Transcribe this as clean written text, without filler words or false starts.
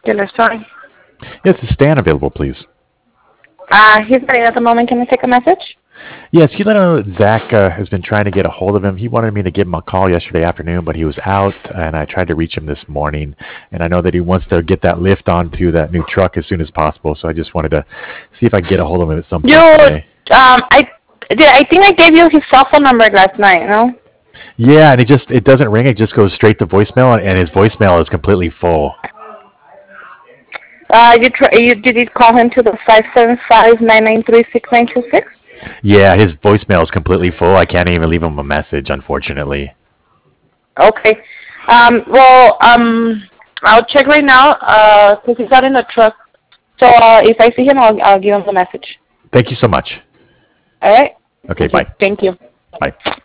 Dealer, sorry. Yes, is Stan available, please? He's not in at the moment. Can I take a message? Yes, you know that Zach has been trying to get a hold of him. He wanted me to give him a call yesterday afternoon, but he was out, and I tried to reach him this morning. And I know that he wants to get that lift onto that new truck as soon as possible, so I just wanted to see if I could get a hold of him at some point today. I think I gave you his cell phone number last night, no? Yeah, and it doesn't ring. It just goes straight to voicemail, and his voicemail is completely full. Did you call him to the 575-993-6926? Yeah, his voicemail is completely full. I can't even leave him a message, unfortunately. Okay. I'll check right now, because he's out in the truck. So, if I see him, I'll give him the message. Thank you so much. All right? Okay, bye. Thank you. Bye.